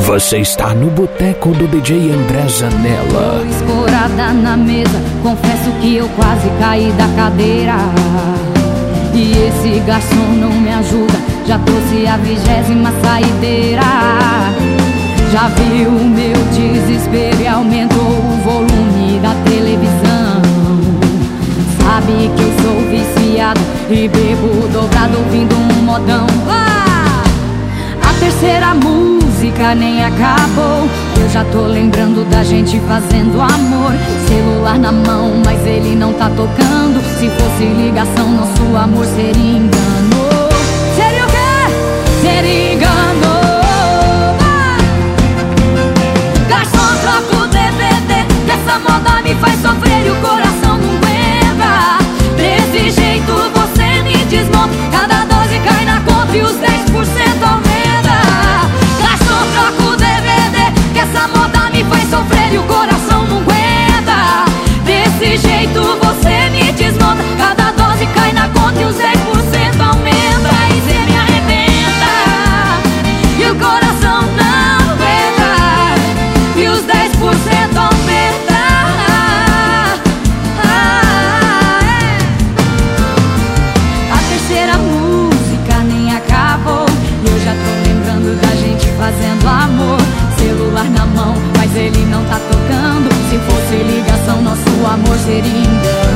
Você está no boteco do DJ André Zanella. Tô escorada na mesa, confesso que eu quase caí da cadeira. E esse garçom não me ajuda, já trouxe a 20ª saideira. Já viu o meu desespero e aumentou o volume da televisão. Sabe que eu sou viciado e bebo dobrado ouvindo um modão. A terceira música nem acabou, eu já tô lembrando da gente fazendo amor. Celular na mão, mas ele não tá tocando. Se fosse ligação, nosso amor seria engano. Seria o quê? Seria engano. Garçom, troca o DVD, que essa moda me faz sofrer e o coração não aguenta. Desse jeito você me desmonta, cada 12 cai na conta e os 10% aumenta. Essa moda me faz sofrer e o coração não aguenta. Desse jeito você me desmonta, cada 12 cai na conta e os 10% aumenta. E cê me arrebenta e o coração não aguenta, e os 10% aumenta. A terceira música nem acabou e eu já tô lembrando da gente fazendo amor. Celular na mão, mas ele não tá tocando. Se fosse ligação, nosso amor seria engano.